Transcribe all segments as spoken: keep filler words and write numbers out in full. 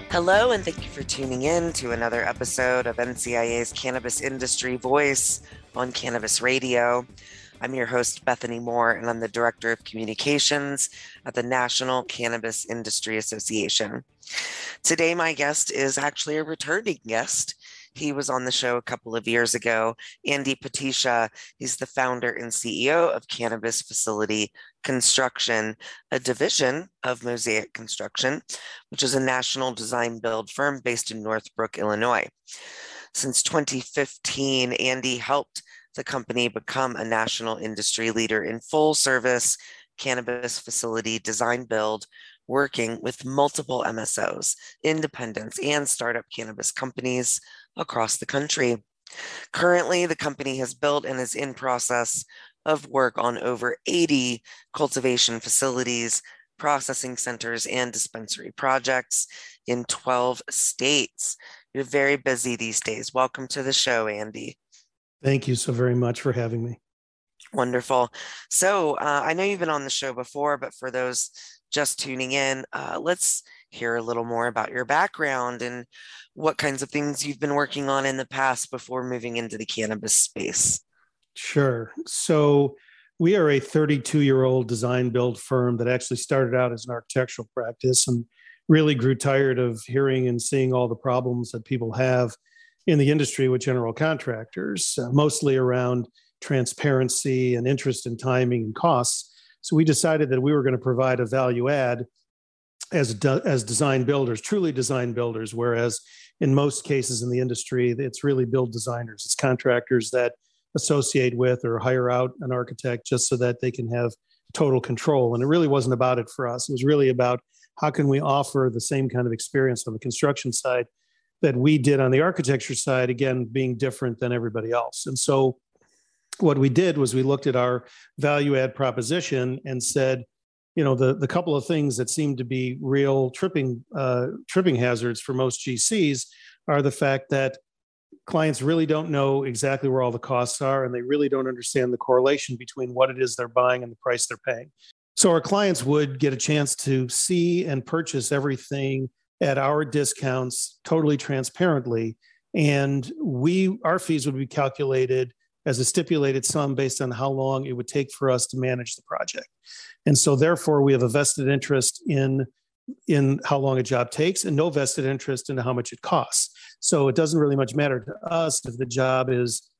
Hello, and thank you for tuning in to another episode of N C I A's Cannabis Industry Voice on Cannabis Radio. I'm your host, Bethany Moore, and I'm the Director of Communications at the National Cannabis Industry Association. Today, my guest is actually a returning guest. He was on the show a couple of years ago. Andy Patisha, he's the founder and C E O of Cannabis Facility Construction, a division of Mosaic Construction, which is a national design build firm based in Northbrook, Illinois. Since twenty fifteen, Andy helped the company become a national industry leader in full service cannabis facility design build, working with multiple M S Os, independents, and startup cannabis companies across the country. Currently, the company has built and is in process of work on over eighty cultivation facilities, processing centers, and dispensary projects in twelve states. You're very busy these days. Welcome to the show, Andy. Thank you so very much for having me. Wonderful. So uh, I know you've been on the show before, but for those just tuning in, uh, let's hear a little more about your background and what kinds of things you've been working on in the past before moving into the cannabis space. Sure. So we are a thirty-two-year-old design build firm that actually started out as an architectural practice and really grew tired of hearing and seeing all the problems that people have in the industry with general contractors, uh, mostly around transparency and interest in timing and costs. So we decided that we were going to provide a value add as de- as design builders, truly design builders, whereas in most cases in the industry, it's really build designers. It's contractors that associate with or hire out an architect just so that they can have total control. And it really wasn't about it for us. It was really about how can we offer the same kind of experience on the construction side that we did on the architecture side, again, being different than everybody else. And so what we did was we looked at our value add proposition and said, you know, the, the couple of things that seem to be real tripping uh, tripping hazards for most G Cs are the fact that clients really don't know exactly where all the costs are, and they really don't understand the correlation between what it is they're buying and the price they're paying. So our clients would get a chance to see and purchase everything at our discounts totally transparently, and we our fees would be calculated as a stipulated sum based on how long it would take for us to manage the project. And so therefore we have a vested interest in, in how long a job takes and no vested interest in how much it costs. So it doesn't really much matter to us if the job is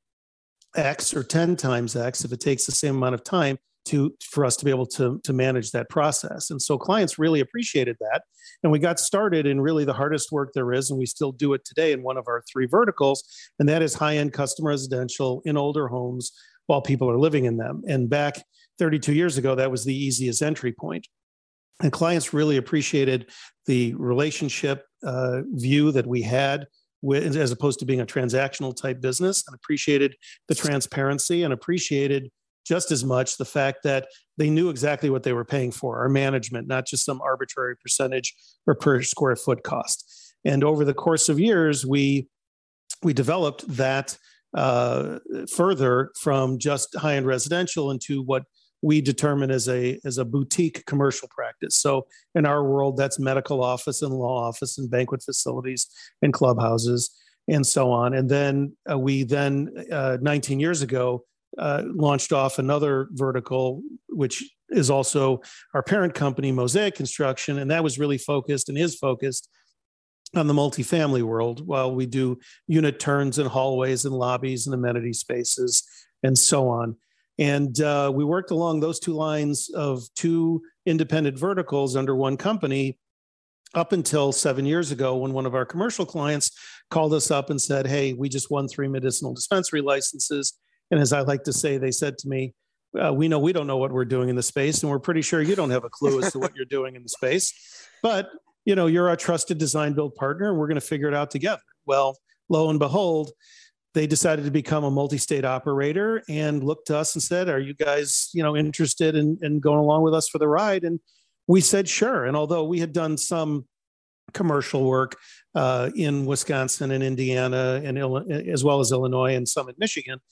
X or ten times X, if it takes the same amount of time to for us to be able to, to manage that process. And so clients really appreciated that. And we got started in really the hardest work there is, and we still do it today in one of our three verticals, and that is high-end custom residential in older homes while people are living in them. And back thirty-two years ago, that was the easiest entry point. And clients really appreciated the relationship uh, view that we had with, as opposed to being a transactional type business, and appreciated the transparency and appreciated just as much the fact that they knew exactly what they were paying for, our management, not just some arbitrary percentage or per square foot cost. And over the course of years, we we developed that uh, further from just high-end residential into what we determine as a as a boutique commercial practice. So in our world, that's medical office and law office and banquet facilities and clubhouses and so on. And then uh, we then uh, nineteen years ago, Uh, launched off another vertical, which is also our parent company, Mosaic Construction, and that was really focused and is focused on the multifamily world, while we do unit turns and hallways and lobbies and amenity spaces and so on. And uh, we worked along those two lines of two independent verticals under one company up until seven years ago, when one of our commercial clients called us up and said, hey, we just won three medicinal dispensary licenses. And as I like to say, they said to me, uh, we know we don't know what we're doing in the space, and we're pretty sure you don't have a clue as to what you're doing in the space. But, you know, you're our trusted design build partner, and we're going to figure it out together. Well, lo and behold, they decided to become a multi-state operator and looked to us and said, are you guys, you know, interested in, in going along with us for the ride? And we said, sure. And although we had done some commercial work uh, in Wisconsin and Indiana, and as well as Illinois and some in Michigan,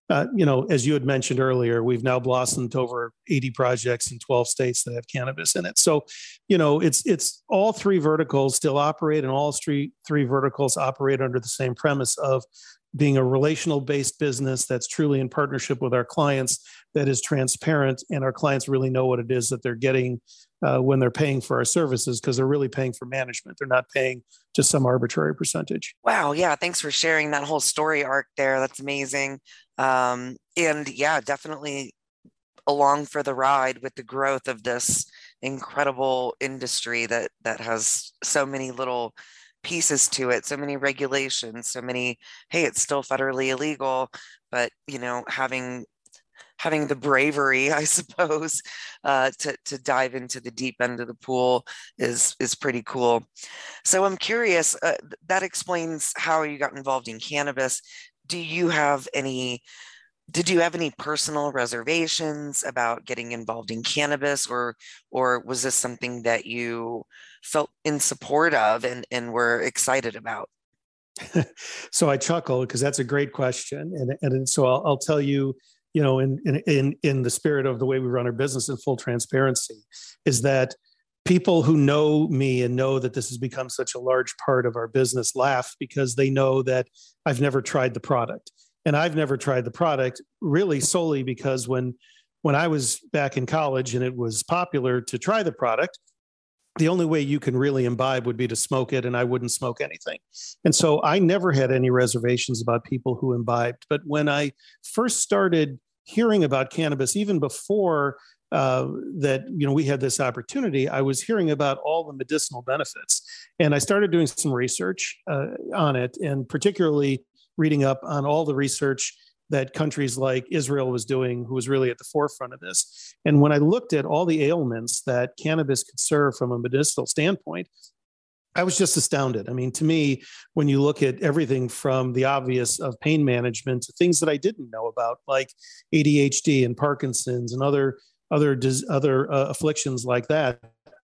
uh, you know, as you had mentioned earlier, we've now blossomed to over eighty projects in twelve states that have cannabis in it. So, you know, it's it's all three verticals still operate, and all three three verticals operate under the same premise of being a relational based business that's truly in partnership with our clients, that is transparent, and our clients really know what it is that they're getting uh, when they're paying for our services, because they're really paying for management. They're not paying just some arbitrary percentage. Wow. Yeah. Thanks for sharing that whole story arc there. That's amazing. Um, and yeah, definitely along for the ride with the growth of this incredible industry that that has so many little pieces to it, so many regulations, so many, hey, it's still federally illegal, but you know, having having the bravery, I suppose, uh, to to dive into the deep end of the pool is is pretty cool. So I'm curious, uh, that explains how you got involved in cannabis. Do you have any did you have any personal reservations about getting involved in cannabis, or or was this something that you felt in support of and, and were excited about? So I chuckle because that's a great question. And, and so I'll, I'll tell you, you know, in, in, in the spirit of the way we run our business in full transparency, is that people who know me and know that this has become such a large part of our business laugh, because they know that I've never tried the product. And I've never tried the product really solely because when, when I was back in college and it was popular to try the product, the only way you can really imbibe would be to smoke it, and I wouldn't smoke anything. And so I never had any reservations about people who imbibed. But when I first started hearing about cannabis, even before uh, that, you know, we had this opportunity, I was hearing about all the medicinal benefits. And I started doing some research uh, on it, and particularly reading up on all the research that countries like Israel was doing, who was really at the forefront of this. And when I looked at all the ailments that cannabis could serve from a medicinal standpoint, I was just astounded. I mean, to me, when you look at everything from the obvious of pain management to things that I didn't know about, like A D H D and Parkinson's and other other other uh, afflictions like that,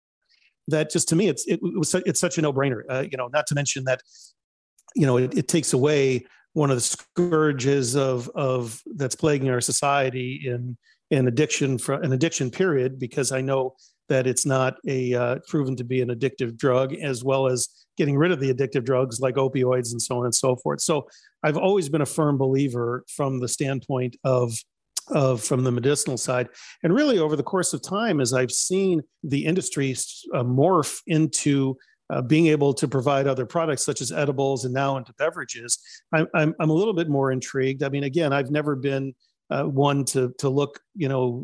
that just to me, it's it was it's such a no-brainer. Uh, you know, not to mention that, you know, it, it takes away one of the scourges of of that's plaguing our society in in addiction for an addiction period, because I know that it's not a uh, proven to be an addictive drug, as well as getting rid of the addictive drugs like opioids and so on and so forth. So I've always been a firm believer from the standpoint of of from the medicinal side. And really over the course of time, as I've seen the industry uh, morph into Uh, being able to provide other products such as edibles and now into beverages, I'm, I'm, I'm a little bit more intrigued. I mean, again, I've never been uh, one to to look, you know,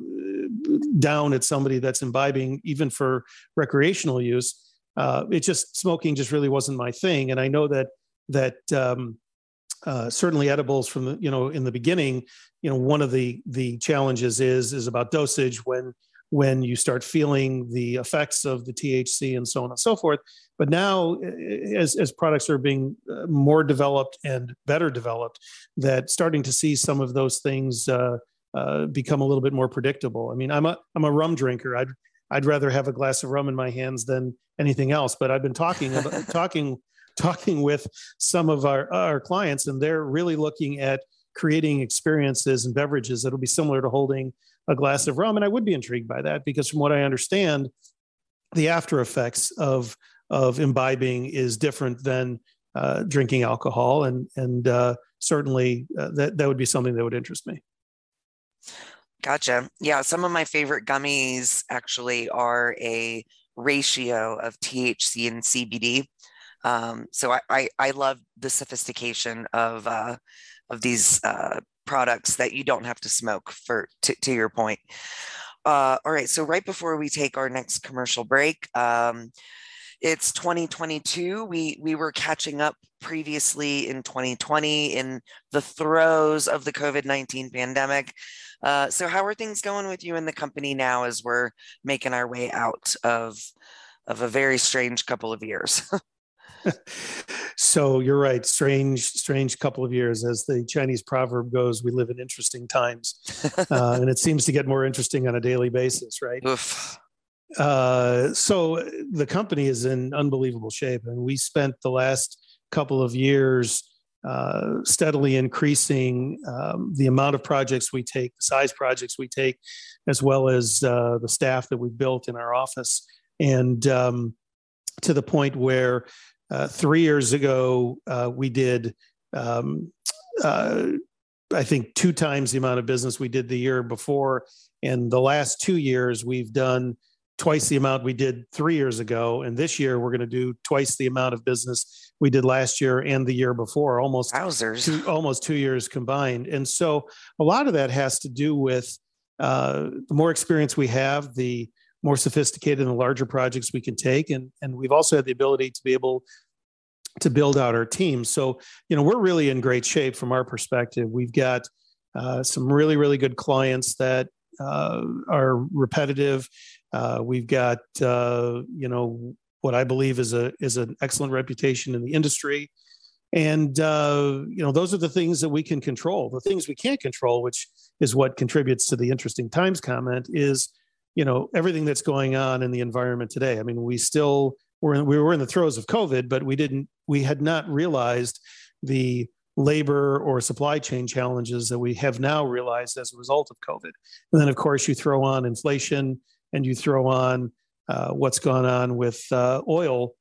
down at somebody that's imbibing, even for recreational use. Uh, it just smoking just really wasn't my thing, and I know that that um, uh, certainly edibles from the, you know, in the beginning, you know, one of the the challenges is is about dosage when. when you start feeling the effects of the T H C and so on and so forth. But now, as, as products are being more developed and better developed, that starting to see some of those things uh, uh, become a little bit more predictable. I mean, I'm a I'm a rum drinker. I'd I'd rather have a glass of rum in my hands than anything else. But I've been talking about, talking talking with some of our our clients, and they're really looking at creating experiences and beverages that'll be similar to holding a glass of rum. And I would be intrigued by that, because from what I understand, the after effects of, of imbibing is different than uh, drinking alcohol. And, and uh, certainly uh, that, that would be something that would interest me. Gotcha. Yeah. Some of my favorite gummies actually are a ratio of T H C and C B D. Um, so I, I, I love the sophistication of, uh, of these uh, products that you don't have to smoke, for to, to your point. Uh, all right, so right before we take our next commercial break, um, it's twenty twenty-two. We we were catching up previously in twenty twenty in the throes of the COVID nineteen pandemic. Uh, so how are things going with you in the company now as we're making our way out of of a very strange couple of years? So you're right. Strange, strange couple of years. As the Chinese proverb goes, we live in interesting times. Uh, and it seems to get more interesting on a daily basis, right? Oof. Uh, so the company is in unbelievable shape. And we spent the last couple of years uh, steadily increasing um, the amount of projects we take, the size projects we take, as well as uh, the staff that we've built in our office. And um, to the point where uh, three years ago, uh, we did, um, uh, I think, two times the amount of business we did the year before. And the last two years, we've done twice the amount we did three years ago. And this year, we're going to do twice the amount of business we did last year and the year before, almost two, almost two years combined. And so a lot of that has to do with uh, the more experience we have, the more sophisticated and the larger projects we can take. And, and we've also had the ability to be able to build out our team. So, you know, we're really in great shape from our perspective. We've got uh, some really, really good clients that uh, are repetitive. Uh, we've got, uh, you know, what I believe is a is an excellent reputation in the industry. And, uh, you know, those are the things that we can control. The things we can't control, which is what contributes to the interesting times comment, is, you know, everything that's going on in the environment today. I mean, we still were in, we were in the throes of COVID, but we didn't we had not realized the labor or supply chain challenges that we have now realized as a result of COVID. And then, of course, you throw on inflation and you throw on uh, what's gone on with uh, oil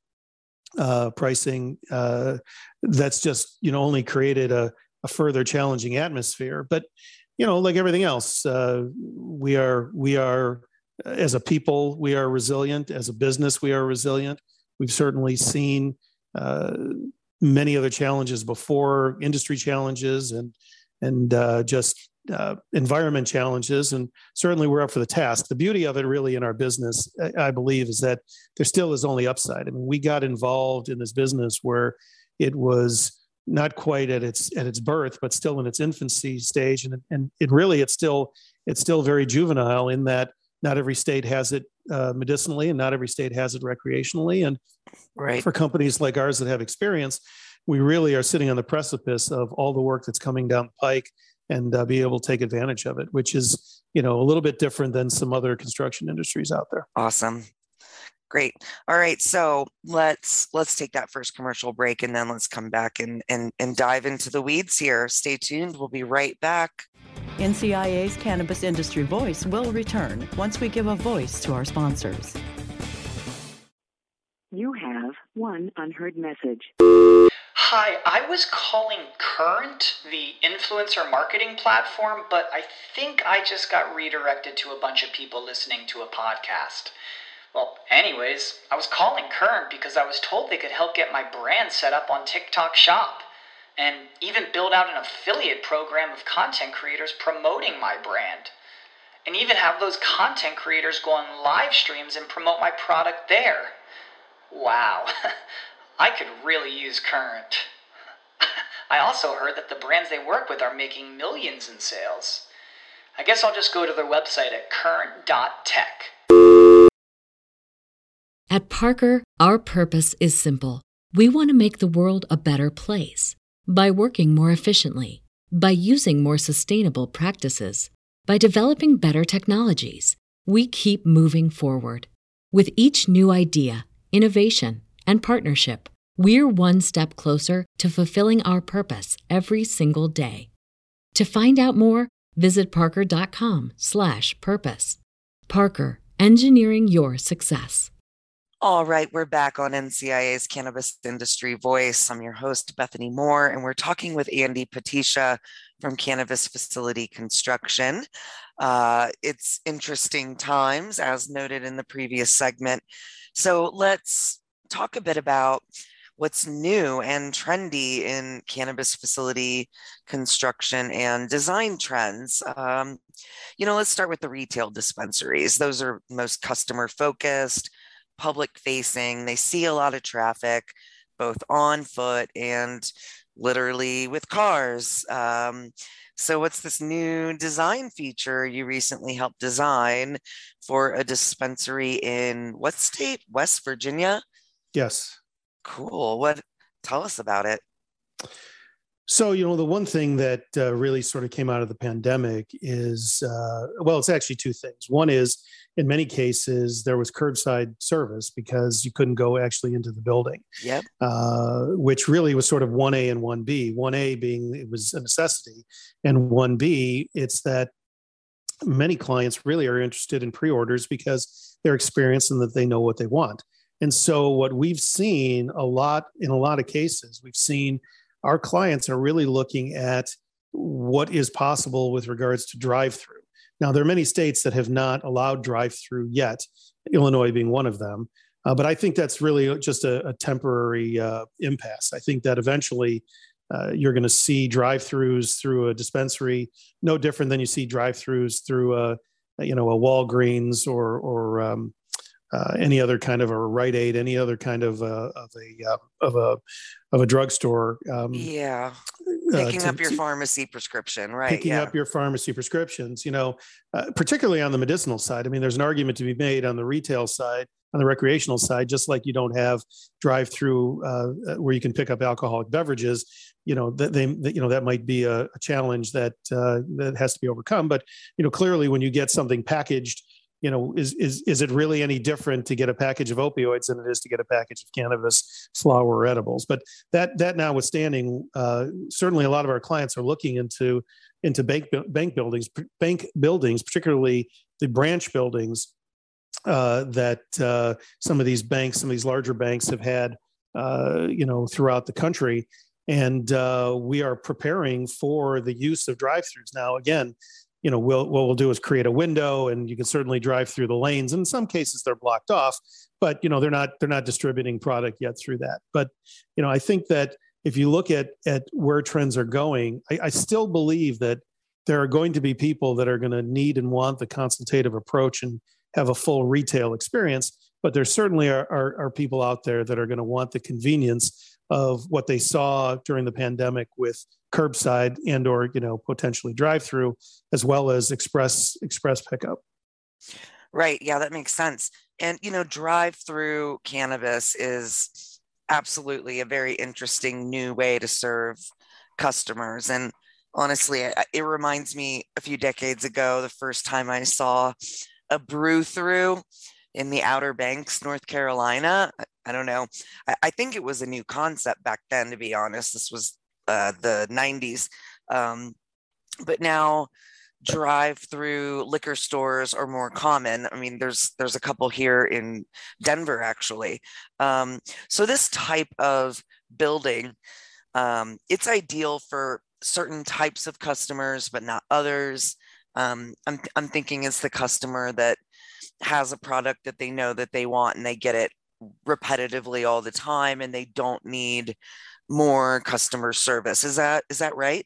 uh, pricing. Uh, that's just, you know, only created a, a further challenging atmosphere. But, you know, like everything else, uh, we are, we are, as a people, we are resilient. As a business, we are resilient. We've certainly seen uh, many other challenges before, industry challenges and, and uh, just uh, environment challenges. And certainly we're up for the task. The beauty of it really in our business, I believe, is that there still is only upside. I mean, we got involved in this business where it was not quite at its at its birth, but still in its infancy stage. And, and it really, it's still, it's still very juvenile in that not every state has it uh, medicinally and not every state has it recreationally. And right. for companies like ours that have experience, we really are sitting on the precipice of all the work that's coming down the pike and uh, be able to take advantage of it, which is, you know, a little bit different than some other construction industries out there. Awesome. Great. All right. So let's let's take that first commercial break and then let's come back and and, and dive into the weeds here. Stay tuned. We'll be right back. N C I A's Cannabis Industry Voice will return once we give a voice to our sponsors. You have one unheard message. Hi, I was calling Current, the influencer marketing platform, but I think I just got redirected to a bunch of people listening to a podcast. Well, anyways, I was calling Current because I was told they could help get my brand set up on TikTok Shop and even build out an affiliate program of content creators promoting my brand. And even have those content creators go on live streams and promote my product there. Wow, I could really use Current. I also heard that the brands they work with are making millions in sales. I guess I'll just go to their website at current dot tech. At Parker, our purpose is simple. We want to make the world a better place by working more efficiently, by using more sustainable practices, by developing better technologies. We keep moving forward. With each new idea, innovation, and partnership, we're one step closer to fulfilling our purpose every single day. To find out more, visit parker.com slash purpose. Parker, engineering your success. All right, we're back on N C I A's Cannabis Industry Voice. I'm your host, Bethany Moore, and we're talking with Andy Patisha from Cannabis Facility Construction. Uh, it's interesting times, as noted in the previous segment. So let's talk a bit about what's new and trendy in cannabis facility construction and design trends. Um, you know, let's start with the retail dispensaries. Those are most customer focused, public facing. They see a lot of traffic, both on foot and literally with cars. Um, so what's this new design feature you recently helped design for a dispensary in what state? West Virginia? Yes. Cool. What? Tell us about it. So, you know, the one thing that uh, really sort of came out of the pandemic is, uh, well, it's actually two things. One is, in many cases, there was curbside service because you couldn't go actually into the building, Yep. uh, which really was sort of one A and one B. one A being it was a necessity, and one B, it's that many clients really are interested in pre-orders because they're experienced and that they know what they want. And so what we've seen a lot, in a lot of cases, we've seen our clients are really looking at what is possible with regards to drive-through. Now, there are many states that have not allowed drive-through yet, Illinois being one of them. Uh, but I think that's really just a, a temporary uh, impasse. I think that eventually uh, you're going to see drive-throughs through a dispensary, no different than you see drive-throughs through a, you know, a Walgreens or or um, uh, any other kind of a Rite Aid, any other kind of a of a uh, of a of a drugstore. Um, Yeah. uh, Picking to- up your to- pharmacy prescription, right? picking yeah. up your pharmacy prescriptions, you know, uh, particularly on the medicinal side. I mean, there's an argument to be made on the retail side, on the recreational side, just like you don't have drive-through uh, where you can pick up alcoholic beverages. You know that they, that, you know, that might be a, a challenge that uh, that has to be overcome. But you know, clearly, when you get something packaged, you know, is is is it really any different to get a package of opioids than it is to get a package of cannabis flower or edibles? But that that notwithstanding, uh, certainly a lot of our clients are looking into into bank bank buildings, bank buildings, particularly the branch buildings uh, that uh, some of these banks, some of these larger banks have had, uh, you know, throughout the country. And uh, we are preparing for the use of drive-throughs. Now, again, you know, we'll, what we'll do is create a window, and you can certainly drive through the lanes. In some cases, they're blocked off, but you know, they're not they're not distributing product yet through that. But you know, I think that if you look at at where trends are going, I, I still believe that there are going to be people that are going to need and want the consultative approach and have a full retail experience. But there certainly are, are, are people out there that are going to want the convenience of what they saw during the pandemic with curbside and or, you know, potentially drive-through, as well as express express pickup. Right. Yeah, that makes sense. And, you know, drive-through cannabis is absolutely a very interesting new way to serve customers. And honestly, it reminds me a few decades ago, the first time I saw a brew-through in the Outer Banks, North Carolina. I don't know. I, I think it was a new concept back then, to be honest. This was uh, the nineties. Um, but now drive-through liquor stores are more common. I mean, there's there's a couple here in Denver, actually. Um, so this type of building, um, it's ideal for certain types of customers, but not others. Um, I'm I'm thinking it's the customer that has a product that they know that they want and they get it repetitively all the time and they don't need more customer service. Is that is that right?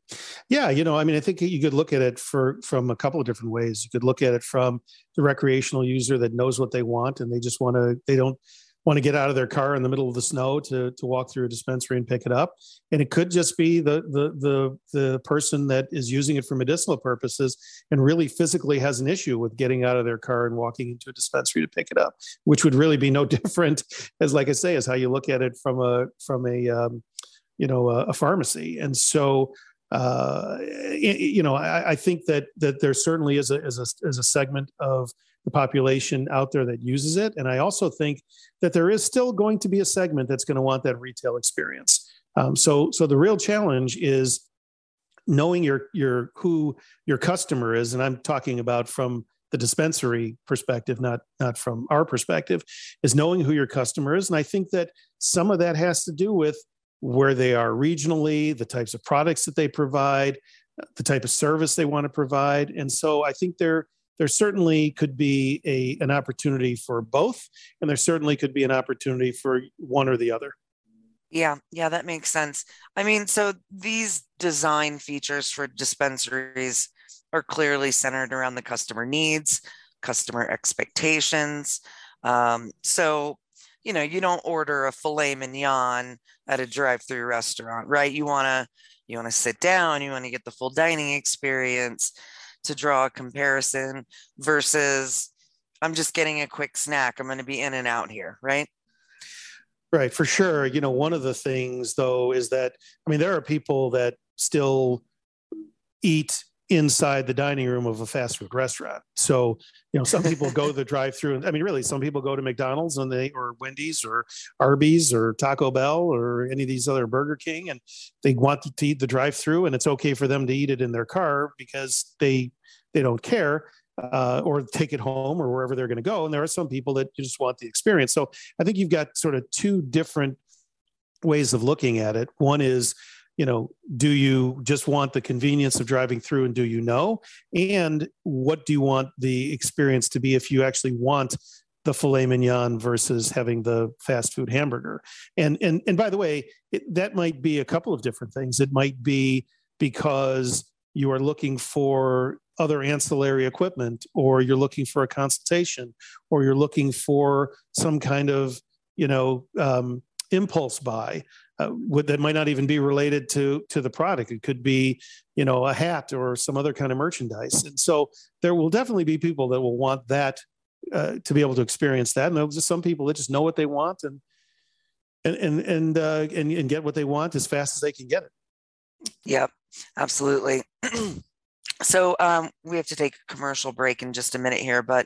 Yeah, you know, I mean, I think you could look at it for from a couple of different ways. You could look at it from the recreational user that knows what they want and they just want to, they don't want to get out of their car in the middle of the snow to to walk through a dispensary and pick it up. And it could just be the the the the person that is using it for medicinal purposes and really physically has an issue with getting out of their car and walking into a dispensary to pick it up, which would really be no different as, like I say, as how you look at it from a from a um, you know a, a pharmacy. And so uh, you know I, I think that that there certainly is a is a is a segment of the population out there that uses it. And I also think that there is still going to be a segment that's going to want that retail experience. Um, so, so the real challenge is knowing your, your, who your customer is. And I'm talking about from the dispensary perspective, not, not from our perspective, is knowing who your customer is. And I think that some of that has to do with where they are regionally, the types of products that they provide, the type of service they want to provide. And so I think there, there certainly could be a, an opportunity for both, and there certainly could be an opportunity for one or the other. Yeah, yeah, that makes sense. I mean, so these design features for dispensaries are clearly centered around the customer needs, customer expectations. Um, so, you know, you don't order a filet mignon at a drive-through restaurant, right? You want to you want to sit down, you want to get the full dining experience. To draw a comparison versus I'm just getting a quick snack. I'm going to be in and out here, right? Right, for sure. You know, one of the things though is that, I mean, there are people that still eat inside the dining room of a fast food restaurant. So, you know, some people go to the drive-through, and I mean, really, some people go to McDonald's and they, or Wendy's or Arby's or Taco Bell or any of these other Burger King, and they want to eat the drive-through, and it's okay for them to eat it in their car because they they don't care, uh, or take it home or wherever they're going to go. And there are some people that just want the experience. So I think you've got sort of two different ways of looking at it. One is, you know, do you just want the convenience of driving through, and do you know? And what do you want the experience to be if you actually want the filet mignon versus having the fast food hamburger? And and and by the way, it, that might be a couple of different things. It might be because you are looking for other ancillary equipment, or you're looking for a consultation, or you're looking for some kind of, you know, um, impulse buy. Uh, that might not even be related to to the product. It could be, you know, a hat or some other kind of merchandise. And so there will definitely be people that will want that, uh, to be able to experience that. And there's just some people that just know what they want, and and and and, uh, and and get what they want as fast as they can get it. Yep, absolutely. So um, we have to take a commercial break in just a minute here, but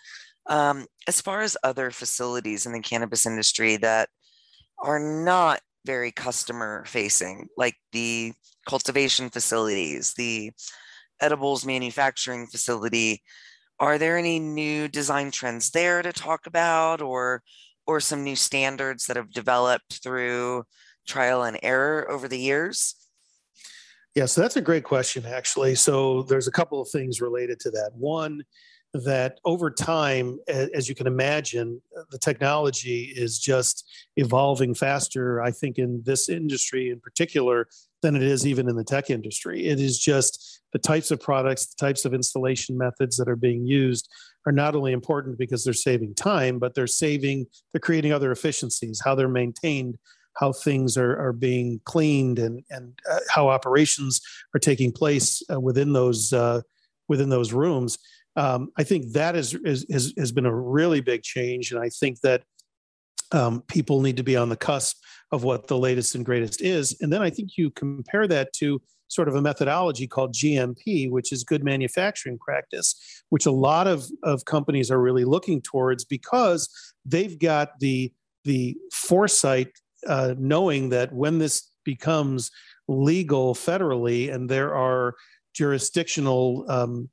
um, as far as other facilities in the cannabis industry that are not very customer facing, like the cultivation facilities, the edibles manufacturing facility, are there any new design trends there to talk about, or or some new standards that have developed through trial and error over the years? Yeah, so that's a great question, actually. So there's a couple of things related to that. One, that over time, as you can imagine, the technology is just evolving faster, I think, in this industry in particular, than it is even in the tech industry. It is just the types of products, the types of installation methods that are being used are not only important because they're saving time, but they're saving, they're creating other efficiencies, how they're maintained, how things are, are being cleaned, and, and uh, how operations are taking place uh, within those uh, within those rooms. Um, I think that is, is, is, has been a really big change. And I think that um, people need to be on the cusp of what the latest and greatest is. And then I think you compare that to sort of a methodology called G M P, which is good manufacturing practice, which a lot of, of companies are really looking towards because they've got the, the foresight, uh, knowing that when this becomes legal federally and there are jurisdictional um,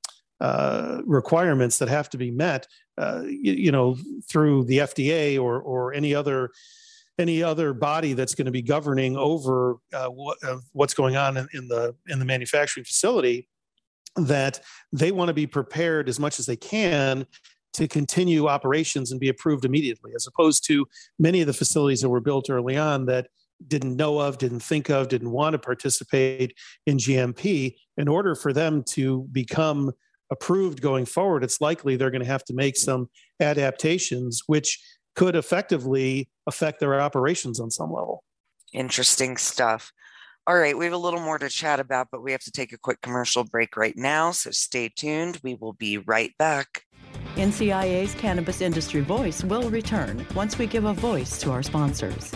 Uh, requirements that have to be met, uh, you, you know, through the F D A or or any other any other body that's going to be governing over uh, what, uh, what's going on in, in the in the manufacturing facility, that they want to be prepared as much as they can to continue operations and be approved immediately, as opposed to many of the facilities that were built early on that didn't know of, didn't think of, didn't want to participate in G M P. In order for them to become approved going forward, it's likely they're going to have to make some adaptations, which could effectively affect their operations on some level. Interesting stuff. All right, we have a little more to chat about, but we have to take a quick commercial break right now, so stay tuned. We will be right back. N C I A's Cannabis Industry Voice will return once we give a voice to our sponsors.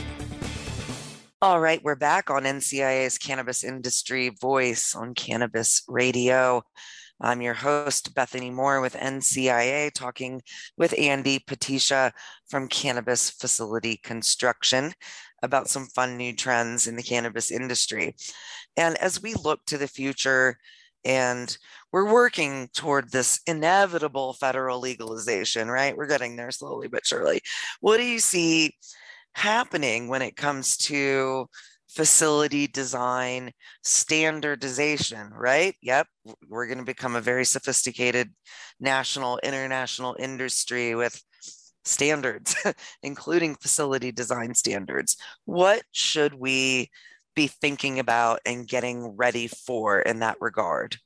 All right, we're back on N C I A's Cannabis Industry Voice on Cannabis Radio. I'm your host, Bethany Moore with N C I A, talking with Andy Patisha from Cannabis Facility Construction about some fun new trends in the cannabis industry. And as we look to the future, and we're working toward this inevitable federal legalization, right? We're getting there slowly but surely. What do you see happening when it comes to facility design standardization, right? Yep, we're going to become a very sophisticated national, international industry with standards, including facility design standards. What should we be thinking about and getting ready for in that regard?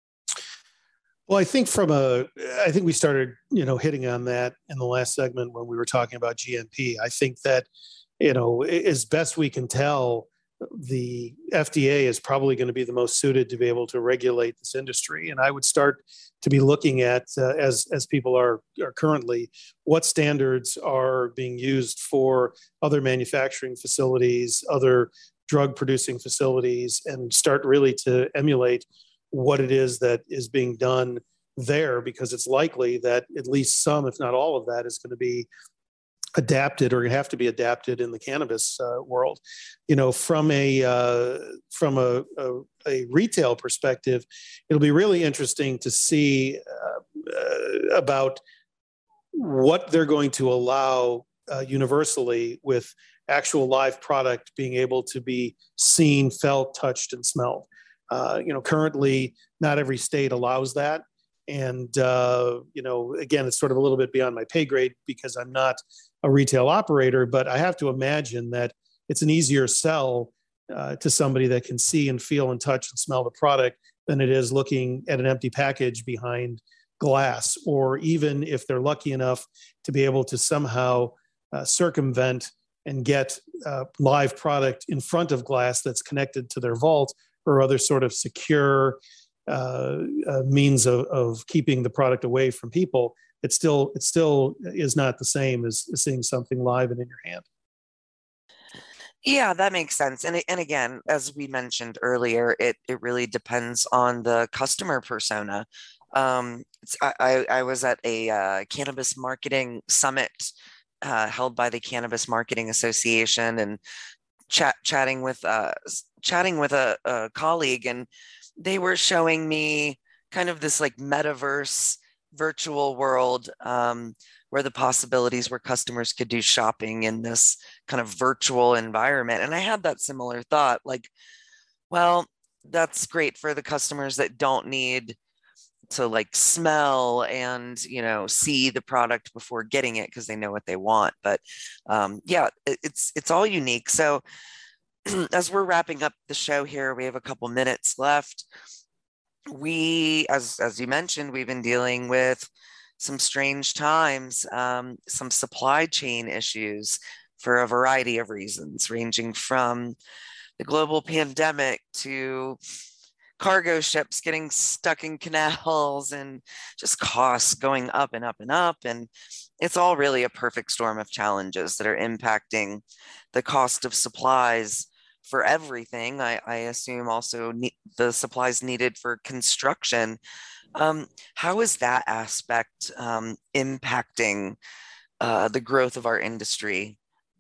Well, I think from a, I think we started, you know, hitting on that in the last segment when we were talking about G M P. I think that, you know, as best we can tell, the F D A is probably going to be the most suited to be able to regulate this industry. And I would start to be looking at, uh, as, as people are, are currently, what standards are being used for other manufacturing facilities, other drug producing facilities, and start really to emulate what it is that is being done there, because it's likely that at least some, if not all of that, is going to be adapted or have to be adapted in the cannabis uh, world. You know, from a uh, from a, a, a retail perspective, it'll be really interesting to see uh, uh, about what they're going to allow uh, universally with actual live product being able to be seen, felt, touched, and smelled. Uh, you know, currently, not every state allows that. And, uh, you know, again, it's sort of a little bit beyond my pay grade because I'm not a retail operator, but I have to imagine that it's an easier sell uh, to somebody that can see and feel and touch and smell the product than it is looking at an empty package behind glass, or even if they're lucky enough to be able to somehow uh, circumvent and get uh, live product in front of glass that's connected to their vault or other sort of secure uh, uh, means of, of keeping the product away from people. It still, it still is not the same as seeing something live and in your hand. Yeah, that makes sense. And, and again, as we mentioned earlier, it, it really depends on the customer persona. Um, it's, I, I, I was at a uh, cannabis marketing summit uh, held by the Cannabis Marketing Association, and chat, chatting with uh, chatting with a, a colleague, and they were showing me kind of this like metaverse virtual world um, where the possibilities where customers could do shopping in this kind of virtual environment. And I had that similar thought, like, well, that's great for the customers that don't need to like smell and, you know, see the product before getting it because they know what they want. But um, yeah, it, it's it's all unique. So as we're wrapping up the show here, we have a couple minutes left. We, as as you mentioned, we've been dealing with some strange times, um, some supply chain issues for a variety of reasons, ranging from the global pandemic to cargo ships getting stuck in canals and just costs going up and up and up. And it's all really a perfect storm of challenges that are impacting the cost of supplies for everything. I, I assume also ne- the supplies needed for construction. Um, how is that aspect um, impacting uh, the growth of our industry?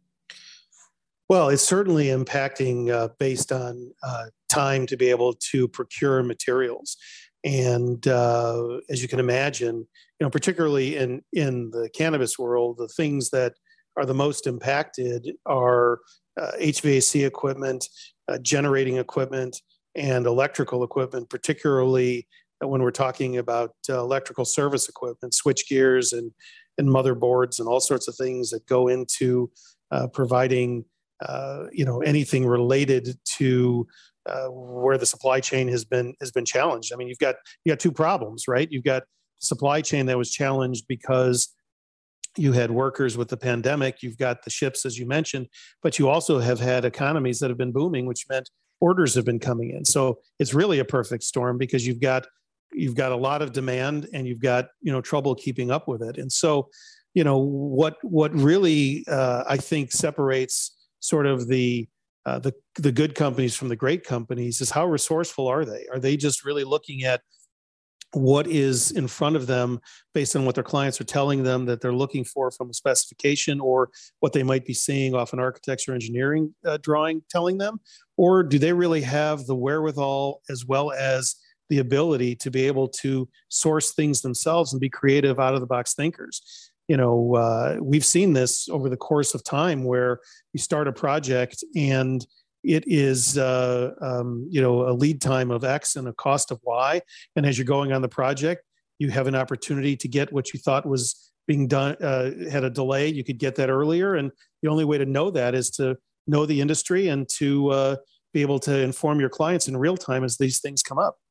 Well, it's certainly impacting uh, based on uh, time to be able to procure materials. And uh, as you can imagine, you know, particularly in, in the cannabis world, the things that are the most impacted are uh, H V A C equipment, uh, generating equipment, and electrical equipment, particularly when we're talking about uh, electrical service equipment, switch gears and, and motherboards and all sorts of things that go into uh, providing Uh, you know, anything related to uh, where the supply chain has been has been challenged. I mean, you've got you got two problems, right? You've got supply chain that was challenged because you had workers with the pandemic. You've got the ships, as you mentioned, but you also have had economies that have been booming, which meant orders have been coming in. So it's really a perfect storm because you've got you've got a lot of demand and you've got you know trouble keeping up with it. And so, you know, what what really uh, I think separates sort of the, uh, the the good companies from the great companies is how resourceful are they? Are they just really looking at what is in front of them based on what their clients are telling them that they're looking for from a specification, or what they might be seeing off an architecture engineering uh, drawing telling them? Or do they really have the wherewithal as well as the ability to be able to source things themselves and be creative, out of the box thinkers? You know, uh, we've seen this over the course of time where you start a project and it is, uh, um, you know, a lead time of X and a cost of Y. And as you're going on the project, you have an opportunity to get what you thought was being done, uh, had a delay. You could get that earlier. And the only way to know that is to know the industry and to uh, be able to inform your clients in real time as these things come up.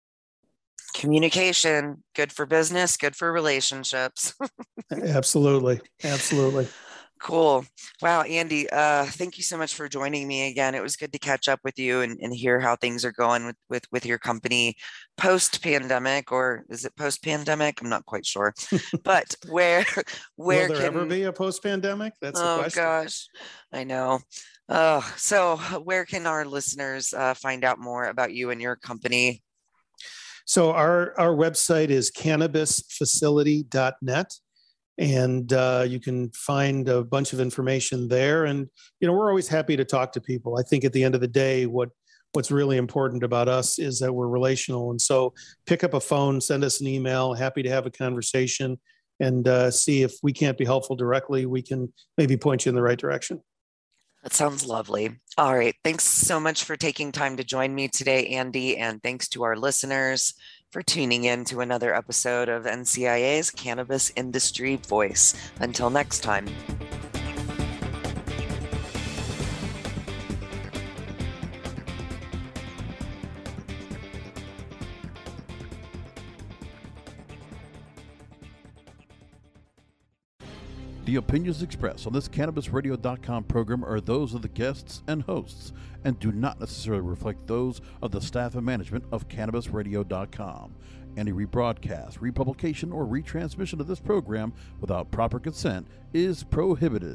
Communication, good for business, good for relationships. Absolutely. Absolutely. Cool. Wow, Andy, uh, thank you so much for joining me again. It was good to catch up with you and, and hear how things are going with, with, with your company post-pandemic, or is it post-pandemic? I'm not quite sure. But where where Will there can ever be a post-pandemic? That's the oh question. gosh, I know. Uh, so where can our listeners uh, find out more about you and your company? So our, our website is cannabis facility dot net. And uh, you can find a bunch of information there. And, you know, we're always happy to talk to people. I think at the end of the day, what what's really important about us is that we're relational. And so pick up a phone, send us an email, happy to have a conversation, and uh, see if we can't be helpful directly. We can maybe point you in the right direction. That sounds lovely. All right. Thanks so much for taking time to join me today, Andy. And thanks to our listeners for tuning in to another episode of N C I A's Cannabis Industry Voice. Until next time. The opinions expressed on this Cannabis Radio dot com program are those of the guests and hosts and do not necessarily reflect those of the staff and management of Cannabis Radio dot com. Any rebroadcast, republication, or retransmission of this program without proper consent is prohibited.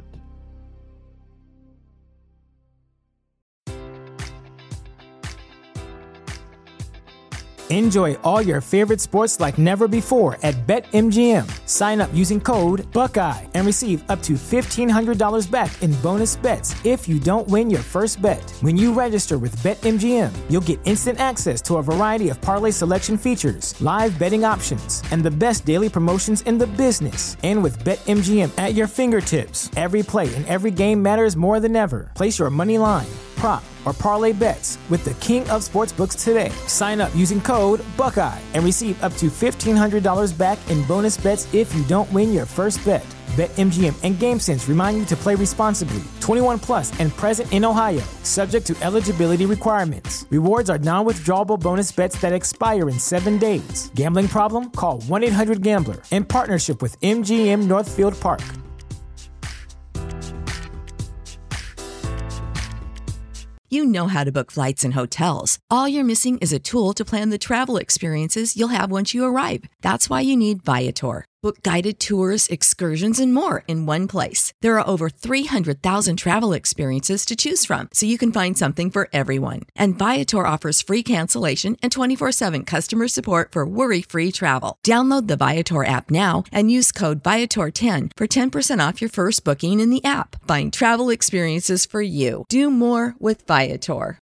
Enjoy all your favorite sports like never before at BetMGM. Sign up using code Buckeye and receive up to fifteen hundred dollars back in bonus bets if you don't win your first bet. When you register with BetMGM, you'll get instant access to a variety of parlay selection features, live betting options, and the best daily promotions in the business. And with BetMGM at your fingertips, every play and every game matters more than ever. Place your money line, prop, or parlay bets with the king of sportsbooks today. Sign up using code Buckeye and receive up to fifteen hundred dollars back in bonus bets if you don't win your first bet. BetMGM and GameSense remind you to play responsibly. twenty-one plus and present in Ohio, subject to eligibility requirements. Rewards are non-withdrawable bonus bets that expire in seven days. Gambling problem? Call one eight hundred gambler in partnership with M G M Northfield Park. You know how to book flights and hotels. All you're missing is a tool to plan the travel experiences you'll have once you arrive. That's why you need Viator. Book guided tours, excursions, and more in one place. There are over three hundred thousand travel experiences to choose from, so you can find something for everyone. And Viator offers free cancellation and twenty-four seven customer support for worry-free travel. Download the Viator app now and use code Viator ten for ten percent off your first booking in the app. Find travel experiences for you. Do more with Viator.